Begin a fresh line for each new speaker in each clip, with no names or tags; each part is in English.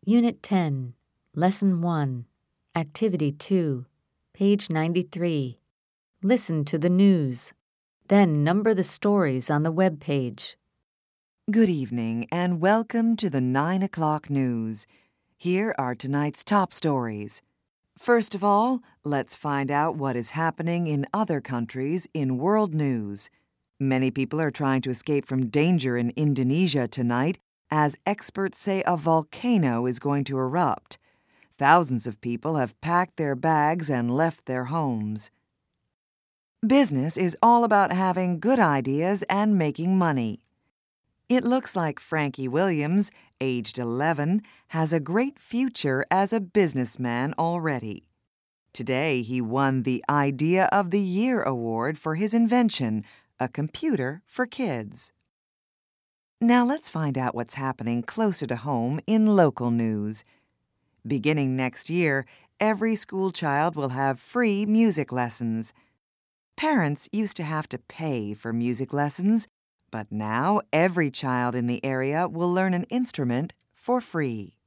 Unit 10, Lesson 1, Activity 2, page 93. Listen to the news. Then number the stories on the web page.
Good evening and welcome to the 9 o'clock news. Here are tonight's top stories. First of all, let's find out what is happening in other countries in world news. Many people are trying to escape from danger in Indonesia tonight, as experts say a volcano is going to erupt. Thousands of people have packed their bags and left their homes. Business is all about having good ideas and making money. It looks like Frankie Williams, aged 11, has a great future as a businessman already. Today, he won the Idea of the Year award for his invention, a computer for kids. Now let's find out what's happening closer to home in local news. Beginning next year, every school child will have free music lessons. Parents used to have to pay for music lessons, but now every child in the area will learn an instrument for free.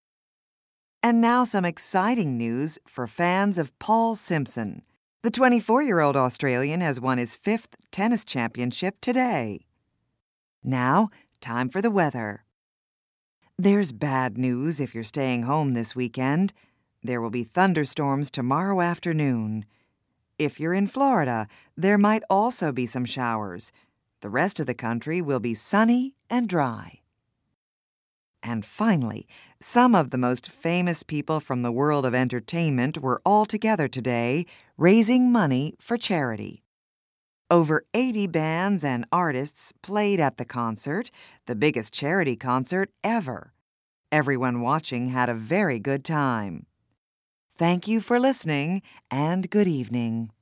And now some exciting news for fans of Paul Simpson. The 24-year-old Australian has won his 5th tennis championship today. Now, time for the weather. There's bad news if you're staying home this weekend. There will be thunderstorms tomorrow afternoon. If you're in Florida, there might also be some showers. The rest of the country will be sunny and dry. And finally, some of the most famous people from the world of entertainment were all together today, raising money for charity. Over 80 bands and artists played at the concert, the biggest charity concert ever. Everyone watching had a very good time. Thank you for listening, and good evening.